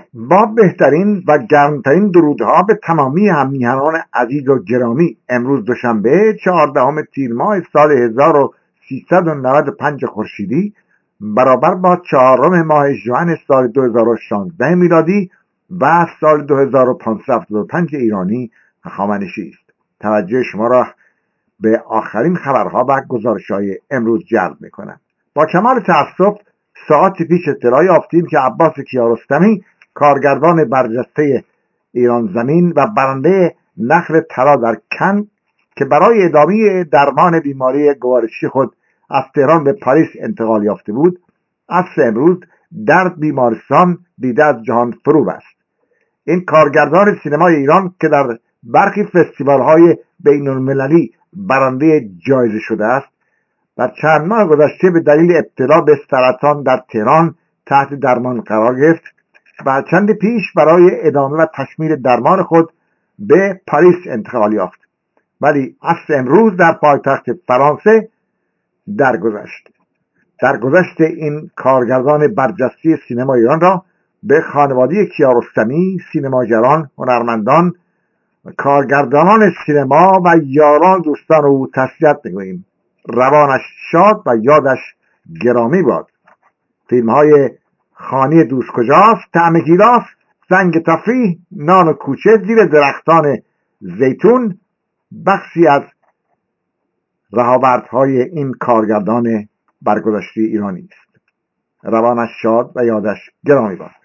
با بهترین و گرمترین درودها به تمامی هممیهنان عزیز و گرامی، امروز دوشنبه 14 تیر ماه سال 1395 خورشیدی برابر با 4 ماه ژوئن سال 2016 میلادی و سال 2575 ایرانی هخامنشی است. توجه شما را به آخرین خبرها و گزارش‌های امروز جلب می‌کنم. با کمال تأسف ساعتی پیش اطلاع یافتیم که عباس کیارستمی، کارگردان برجسته ایران زمین و برنده نخل طلا در کن، که برای ادامه درمان بیماری گوارشی خود از تهران به پاریس انتقال یافته بود، عصر امروز در بیمارستان دیده از جهان فرو بست. این کارگردان سینمای ایران که در برخی فستیوال‌های بین‌المللی برنده جایزه شده است، در چند ماه گذشته به دلیل ابتلا به سرطان در تهران تحت درمان قرار گرفت و چند پیش برای ادامه و تکمیل درمان خود به پاریس انتقال یافت، ولی عصر امروز در پایتخت فرانسه درگذشت. درگذشت این کارگردان برجسته سینما ایران را به خانواده کیارستمی، سینماگران، هنرمندان، کارگردانان سینما و یاران دوستان او تسلیت می‌گوییم. روانش شاد و یادش گرامی باد. فیلم‌های خانه دوست کجاست، طعم گیلاس، زنگ تفریح، نان و کوچه، زیر درختان زیتون بخشی از رهاوردهای این کارگردان برگذشته ایرانی است. روانش شاد و یادش گرامی باد.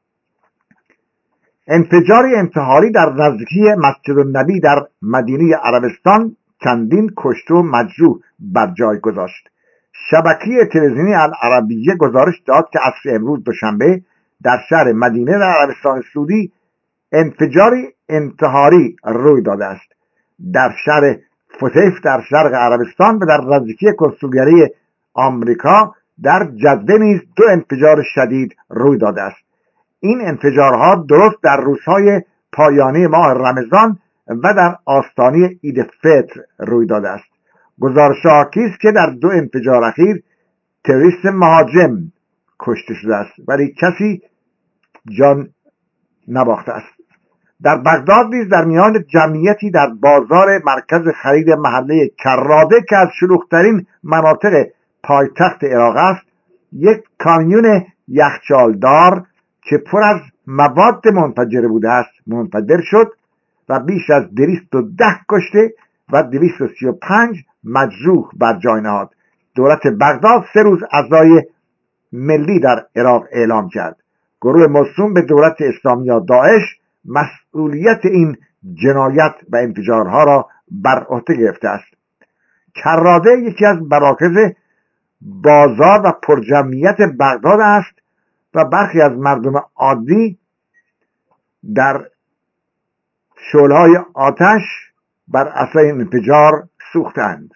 انفجار انتحاری در نزدیکی مسجد النبی در مدینه عربستان چندین کشته و مجروح بر جای گذاشت. شبکه تلویزیونی العربیه گزارش داد که عصر امروز دوشنبه در شهر مدینه در عربستان سعودی انفجاری انتحاری روی داده است. در شهر فتیف در شرق عربستان و در نزدیکی کنسولگری آمریکا در جده نیز 2 انفجار شدید روی داده است. این انفجارها درست در روزهای پایانی ماه رمضان و در آستانه عید فطر روی داده است. گزارش حاکی است که در 2 انفجار اخیر تروریست مهاجم کشته شده است، ولی کسی جان نباخته است. در بغداد نیز در میان جمعیتی در بازار مرکز خرید محله کراده که از شلوغ‌ترین مناطق پایتخت عراق است، یک کامیون یخچالدار که پر از مواد منفجره بوده است منفجر شد و بیش از 210 کشته و 235 مجروح بر جای نهاد. دولت بغداد 3 روز عزای ملی در عراق اعلام کرد. گروه موسوم به دولت اسلامی یا داعش مسئولیت این جنایت و انفجارها را بر عهده گرفته است. کراده یکی از مراکز بازار و پرجمعیت بغداد است و برخی از مردم عادی در شعله‌های آتش بر اثر این انفجار سوختند.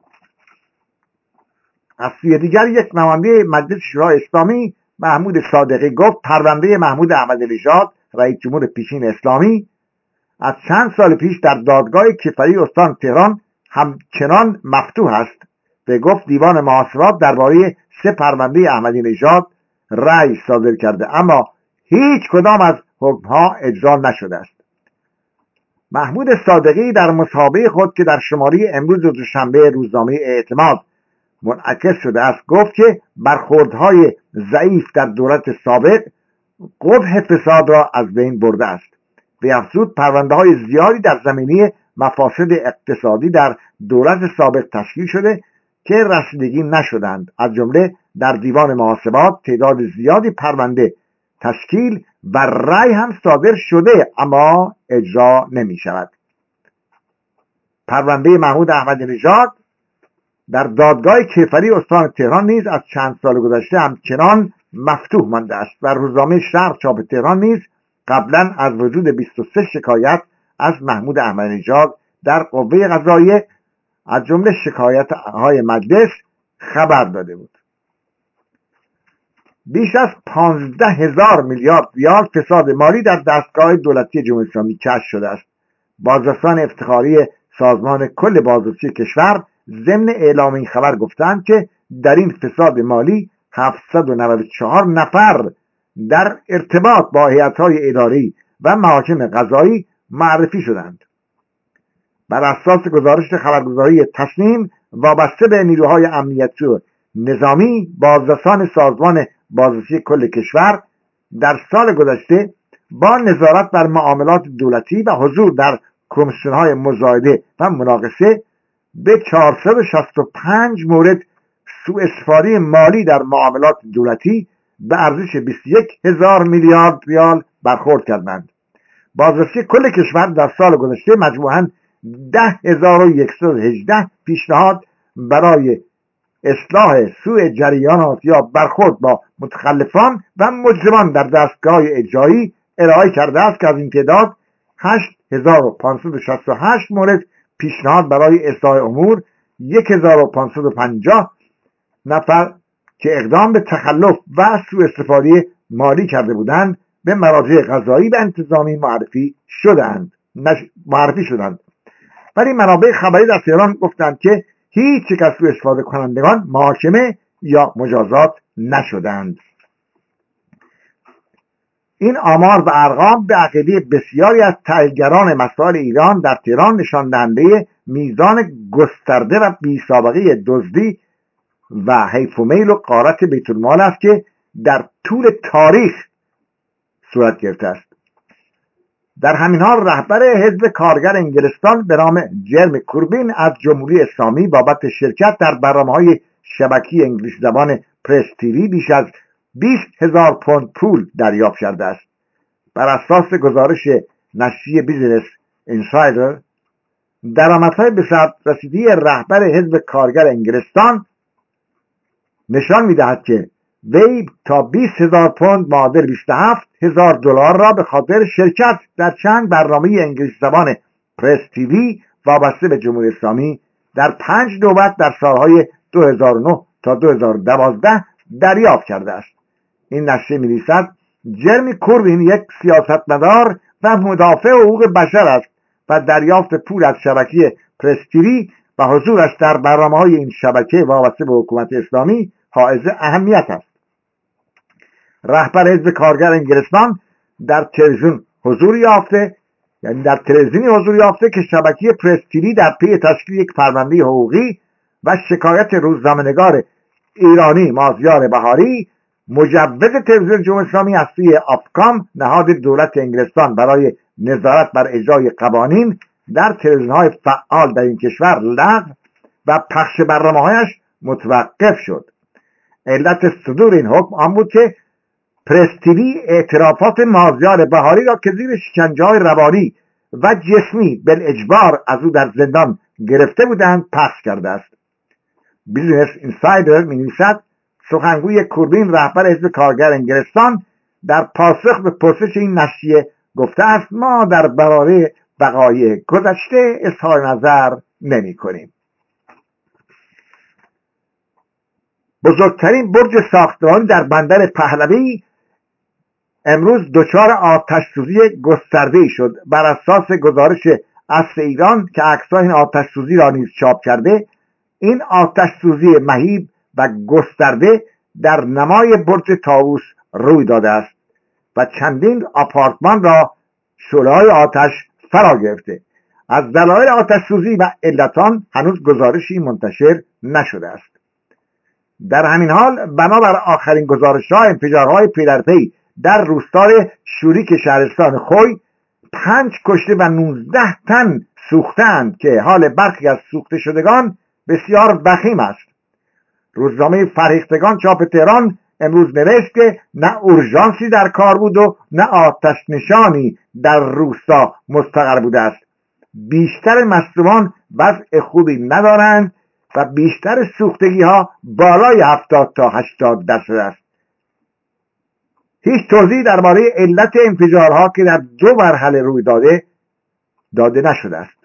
از سوی دیگر یک نماینده مجلس شورای اسلامی محمود صادقی گفت پرونده محمود احمدی‌نژاد رئیس جمهور پیشین اسلامی از چند سال پیش در دادگاه کیفری استان تهران همچنان مفتوح است و گفت دیوان محاسبات درباره 3 پرونده احمدی‌نژاد رأی صادر کرده اما هیچ کدام از حکمها اجرا نشده است. محمود صادقی در مصاحبه خود که در شماره امروز دوشنبه روزنامه اعتماد منعکس شده است گفت که برخوردهای ضعیف در دولت سابق قبح فساد را از بین برده است. به افزود پرونده‌های زیادی در زمینه مفاسد اقتصادی در دولت سابق تشکیل شده که رسیدگی نشدند. از جمله در دیوان محاسبات تعداد زیادی پرونده تشکیل و رأی هم صادر شده اما اجرا نمی شود. پرونده محمود احمدی‌نژاد در دادگاه کیفری استان تهران نیز از چند سال گذشته همچنان مفتوح مانده است و روزنامه شرق چاپ تهران نیز قبلا از وجود 23 شکایت از محمود احمدی‌نژاد در قوه قضاییه از جمله شکایت‌های مجلس خبر داده بود. بیش از 15,000 میلیارد ریال فساد مالی در دستگاه دولتی جمهوری اسلامی کشف شده است. بازرسان افتخاری سازمان کل بازرسی کشور ضمن اعلام این خبر گفتند که در این فساد مالی 794 نفر در ارتباط با هیئت‌های اداری و محاکم قضایی معرفی شدند. بر اساس گزارش خبرگزاری تصنیم وابسته به نیروهای امنیتی و نظامی، بازرسان سازمان بازرسی کل کشور در سال گذشته با نظارت بر معاملات دولتی و حضور در کمیسیون‌های مزایده و مناقصه به 465 مورد سوء استفاده مالی در معاملات دولتی به ارزش 21,000 میلیارد ریال برخورد کردند. بازرسی کل کشور در سال گذشته مجموعاً 10,118 پیشنهاد برای اصلاح سوء جریانات یا برخورد با متخلفان و مجرمان در دستگاه اجرایی ارائه کرده است که از این تعداد 8,568 مورد پیشنهاد برای اصلاح امور، 1,550 نفر که اقدام به تخلف و سوء استفاده مالی کرده بودند به مراجع قضایی و انتظامی معرفی شدند. ولی منابع خبری در تهران گفتند که هیچ یک از سوء استفاده کنندگان محاکمه یا مجازات نشدند. این آمار و ارقام به عقیده بسیاری از تحلیلگران مسائل ایران در تهران نشان دهنده میزان گسترده و بی‌سابقه دزدی و حیف و میل و غارت بیت المال است که در طول تاریخ صورت گرفته است. در همین حال رهبر حزب کارگر انگلستان به نام جرمی کوربین از جمهوری اسلامی بابت شرکت در برنامه‌های شبکی انگلیسی زبان پرس تیوی بیش از 20,000 پوند پول دریافت کرده است. بر اساس گزارش نشریه بیزنس اینسایدر، درآمدهای به سر رسیدگی رهبر حزب کارگر انگلستان نشان می‌دهد که وی تا 20,000 پوند معادل 27,000 دلار را به خاطر شرکت در چند برنامه انگلیسی زبان پرس تیوی وابسته به جمهوری اسلامی در 5 نوبت در سالهای 2009 تا 2012 دریافت کرده است. این نشریه می‌نویسد جرمی کوربین یک سیاستمدار و مدافع حقوق بشر است و دریافت پول از شبکه پرس تیوی و حضورش در برنامه‌های این شبکه وابسته به حکومت اسلامی حائز اهمیت است. رهبر حزب کارگر انگلستان در تلویزیونی حضور یافته که شبکه پرس تیوی در پی تشکیل یک پرونده حقوقی و شکایت روزنامه‌نگار ایرانی مازیار بهاری مجوز تلویزیون جمهوری اسلامی از سوی آفکام نهاد دولت انگلستان برای نظارت بر اجرای قوانین در تلویزیون‌های فعال در این کشور لغو و پخش برنامه‌هایش متوقف شد. علت صدور این حکم آن بود که پرس تیوی اعترافات مازیار بهاری را که زیر شکنجه‌های روانی و جسمی بالاجبار از او در زندان گرفته بودند پخش کرده است. بیزنس اینسایدر می‌نویسد سخنگوی کوربین رهبر حزب کارگر انگلستان در پاسخ به پرسش این نشریه گفته است ما در برابر وقایع گذشته اظهار نظر نمی‌کنیم. بزرگترین برج ساختمانی در بندر پهلوی امروز دچار آتش سوزی گسترده‌ای شد. بر اساس گزارش عصر ایران که عکس‌های این آتش سوزی را نیز چاپ کرده، این آتش سوزی مهیب و گسترده در نمای برج طاووس روی داده است و چندین آپارتمان را شعله‌های آتش فرا گرفته. از دلایل آتش سوزی و علتان هنوز گزارشی منتشر نشده است. در همین حال بنابر آخرین گزارش‌ها انفجارهای پی در پی در روستای شوریک شهرستان خوی 5 کشته و 19 تن سوختند که حال برخی از سوخته شدگان بسیار وخیم است. روزنامه فرهیختگان چاپ تهران امروز نوشت که نه اورژانسی در کار بود و نه آتش نشانی در روستا مستقر بوده است. بیشتر مصدومان وضع خوبی ندارند و بیشتر سوختگی ها بالای 70 تا 80% است. هیچ توضیحی درباره علت انفجارها که در 2 مرحله روی داده نشده است.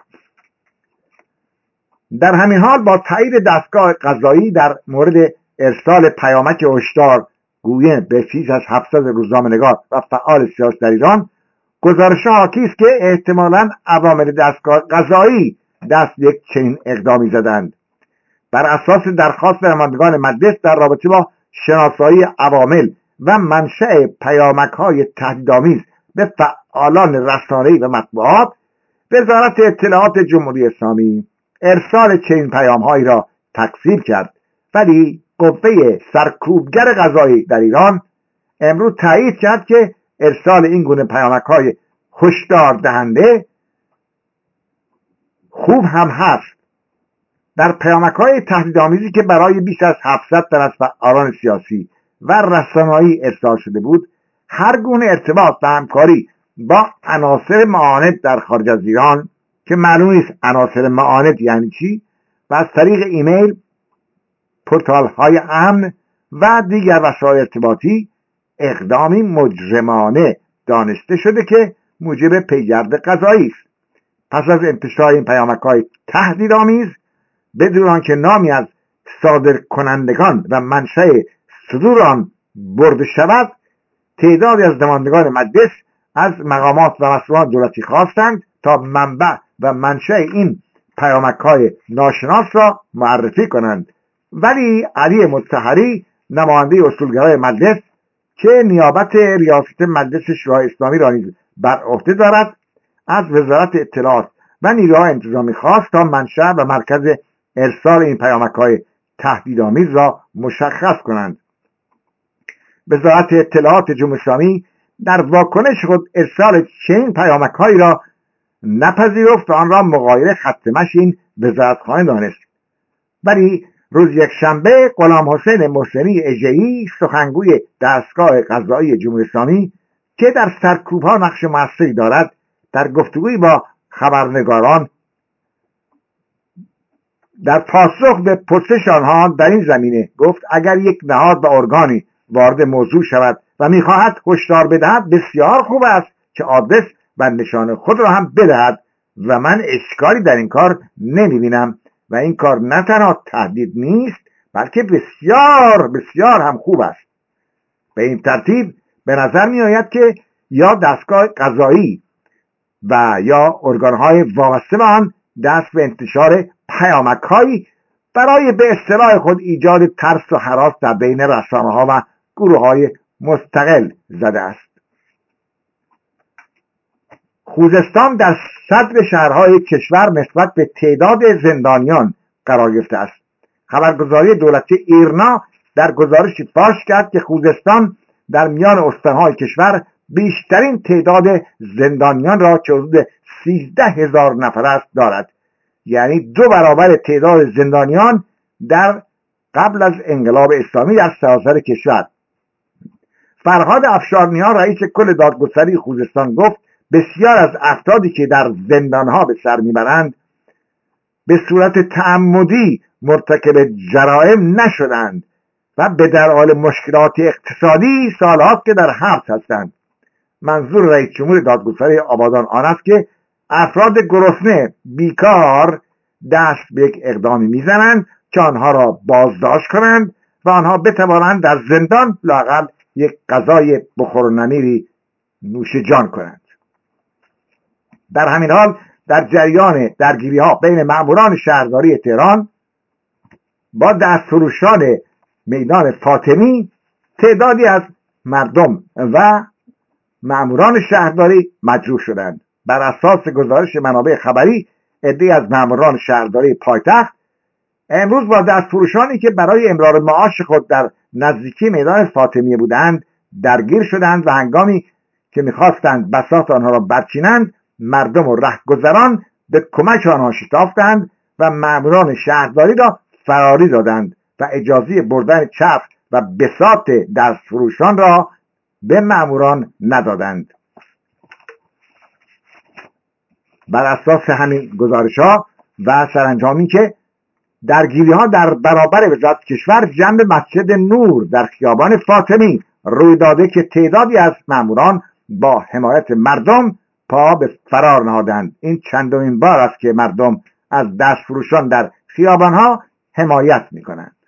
در همین حال با تایید دستگاه قضایی در مورد ارسال پیامک هشدار گویه به بیش از 700 روزنامه‌نگار و فعال سیاسی در ایران، گزارش‌ها حاکی است که احتمالاً عوامل دستگاه قضایی دست یک چنین اقدامی زدند. بر اساس درخواست نمایندگان مجلس در رابطه با شناسایی عوامل و منشأ پیامک‌های تهدیدآمیز به فعالان رسانه‌ای و مطبوعات، وزارت اطلاعات جمهوری اسلامی ارسال چنین پیام‌هایی را تکذیب کرد، ولی قوه سرکوبگر قضایی در ایران امروز تایید کرد که ارسال این گونه پیامک‌های هشدار دهنده خوب هم هست. در پیامک‌های تهدیدآمیزی که برای بیش از 700 تن از فعالان سیاسی و رسانه‌ای ارسال شده بود، هر گونه ارتباط و همکاری با عناصر معاند در خارج از ایران که معلوم نیست عناصر معاند یعنی چی، و از طریق ایمیل، پورتال‌های امن و دیگر وسایل ارتباطی اقدامی مجرمانه دانسته شده که موجب پیگرد قضایی است. پس از انتشار این پیامک‌های تهدیدآمیز بدون آنکه نامی از صادر کنندگان و منشأ صدور آن برده شود، تعدادی از نمایندگان مجلس از مقامات و مسئولان دولتی خواستند تا منبع و منشأ این پیامک‌های ناشناس را معرفی کنند، ولی علی مطهری، نماینده اصولگرای مجلس که نیابت ریاست مجلس شورای اسلامی را نیز بر عهده دارد، از وزارت اطلاعات و نیروهای انتظامی خواست تا منشأ و مرکز ارسال این پیامک‌های تهدیدآمیز را مشخص کنند. وزارت اطلاعات جمهوری اسلامی در واکنش خود ارسال چنین پیامک‌هایی را نپذیرفت و آن را مغایر خط مشی این وزارتخانه دانست. ولی روز یکشنبه غلام حسین محسنی اژه‌ای، سخنگوی دستگاه قضایی جمهوری اسلامی که در سرکوب‌ها نقش موثری دارد، در گفتگویی با خبرنگاران در پاسخ به پرسش آنها در این زمینه گفت اگر یک نهاد و ارگانی وارد موضوع شود و می‌خواهد هشدار بدهد، بسیار خوب است که آدرس و نشان خود را هم بدهد و من اشکالی در این کار نمی‌بینم و این کار نه تنها تهدید نیست بلکه بسیار بسیار هم خوب است. به این ترتیب به نظر می‌آید که یا دستگاه قضایی و یا ارگان‌های وابسته به آن دست به انتشار پیامک‌هایی برای به اصطلاح خود ایجاد ترس و هراس در بین رسانه‌ها و گروه‌های مستقل زده است. خوزستان در صدر شهرهای کشور نسبت به تعداد زندانیان قرار گرفته است. خبرگزاری دولتی ایرنا در گزارشی فاش کرد که خوزستان در میان استانهای کشور بیشترین تعداد زندانیان را که حدود 13,000 نفر است دارد، یعنی 2 برابر تعداد زندانیان در قبل از انقلاب اسلامی در سراسر کشور. فرهاد افشارنیان رئیس کل دادگستری خوزستان گفت بسیار از افرادی که در زندانها به سر میبرند به صورت تعمدی مرتکب جرائم نشدند و به در حال مشکلات اقتصادی سالهاست که در حبس هستند. منظور رئیس جمهور دادگستری آبادان آن است که افراد گرسنه بیکار دست به یک اقدامی میزنند که آنها را بازداشت کنند و آنها بتوانند در زندان لااقل یک غذای بخور و نمیری نوش جان کنند. در همین حال در جریان درگیری‌ها بین مأموران شهرداری تهران با دستفروشان میدان فاطمی، تعدادی از مردم و مأموران شهرداری مجروح شدند. بر اساس گزارش منابع خبری، عده‌ای از مأموران شهرداری پایتخت امروز با دستفروشانی که برای امرار معاش خود در نزدیکی میدان فاطمیه بودند درگیر شدند و هنگامی که می‌خواستند بساط آنها را برچینند، مردم و رهگذران به کمک آنها شتافتند و مأموران شهرداری را فراری دادند و اجازه بردن چرخ و بساط دستفروشان را به مأموران ندادند. بر اساس همین گزارش‌ها و سرانجامی که درگیری‌ها در برابر وزارت کشور جنب مسجد نور در خیابان فاطمی روی داده که تعدادی از مأموران با حمایت مردم پا به فرار نهادند. این چندمین بار است که مردم از دستفروشان در خیابان‌ها حمایت می‌کنند.